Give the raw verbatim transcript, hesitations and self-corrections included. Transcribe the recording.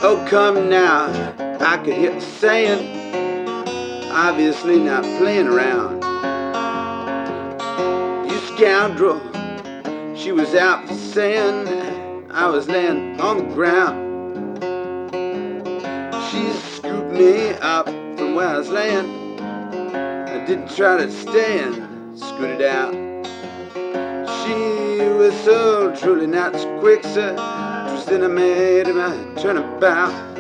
Oh, come now, I could hear her saying, obviously not playing around. You scoundrel, she was out for saying I was laying on the ground. She scooped me up from where I was laying. I didn't try to stay and scooted out. She was so truly not so quick, sir. Just then I made him a turnabout.